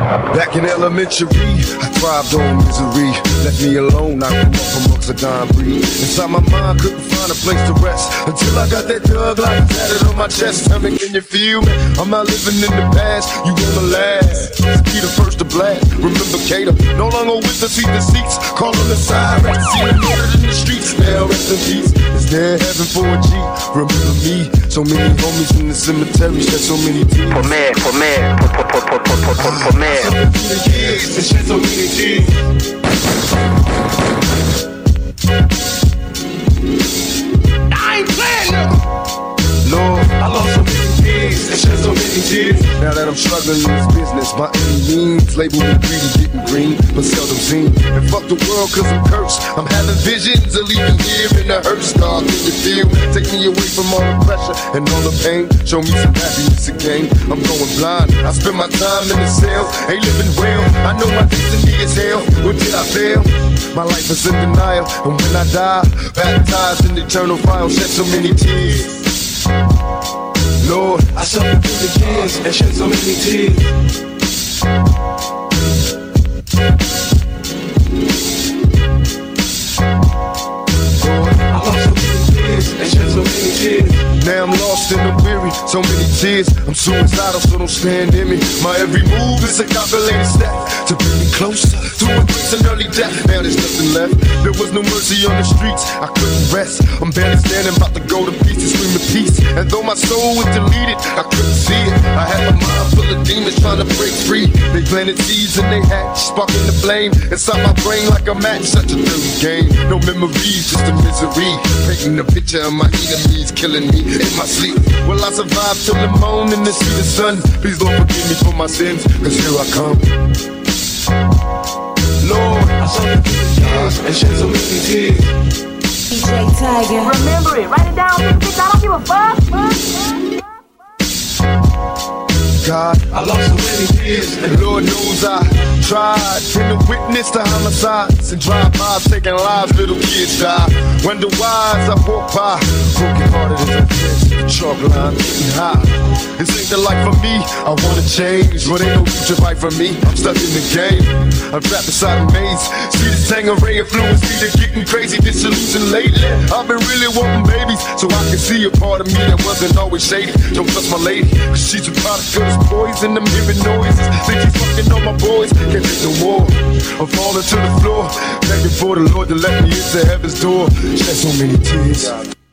Back in elementary, I thrived on misery. Left me alone, I grew up amongst a dying breed. Inside my mind, couldn't find a place to rest until I got that thug life tatted on my chest. Tell me, can you feel me? I'm not living in the past, you gonna last. Be the first to blast. Remember Cater, no longer with us, eat the seats. Calling the sirens, see the murdered in the streets. Now rest in peace, is there heaven for a G? Remember me, so many homies in the cemetery, shed so many tears. For me. It's shed so many tears. I ain't playing, nigga. Lord, I lost so many kids and shed so many tears. Now that I'm struggling in this business, by any means, label me greedy, getting green, but seldom seen. And fuck the world cause I'm cursed. I'm having visions of leaving here in the hearse. Dog, can you feel? Take me away from all the pressure and all the pain. Show me some happiness again. I'm going blind. I spend my time in the cell, ain't living well. I know my destiny is hell. What did I fail? My life is in denial, and when I die, baptized in eternal fire, shed so many tears. Lord, I suffered through the years and shed so many tears. Lord, I lost so many years and shed so many tears. Now I'm lost and I'm weary, so many tears. I'm suicidal, so don't stand in me. My every move is a calculated step to bring me closer to embrace an early death. Now there's nothing left. There was no mercy on the streets. I couldn't rest. I'm barely standing, about to go to pieces, screaming peace. And though my soul was deleted, I couldn't see it. I had my mind full of demons trying to break free. They planted seeds and they hatched, sparking the flame inside my brain like a match. Such a dirty game. No memories, just a misery. Painting a picture of my enemies killing me in my sleep. Will I survive till the morning to see the sun? Please Lord forgive me for my sins, cause here I come. Lord, I suffered through the years and shed so many tears. DJ Tiger. Remember it, write it down, bitch, I don't give a fuck. God, I lost so many years, and Lord knows I tried. Been a witness to homicides and drive-bys taking lives, little kids die. Wonder why as I walk by, broken hearted as I dance the chalk line, getting high. This ain't the life for me, I wanna change, but ain't no future right for me. I'm stuck in the game, I'm trapped inside a maze. See the Tangeray influence me to getting crazy, disillusioned lately. I've been really wanting babies, so I can see a part of me that wasn't always shady. Don't trust my lady, cause she's a product of this poison. I'm hearing noises, think he's fucking on my boys. Can't take no more, I'm falling to the floor, begging for the Lord to let me into heaven's door. Shed so many tears.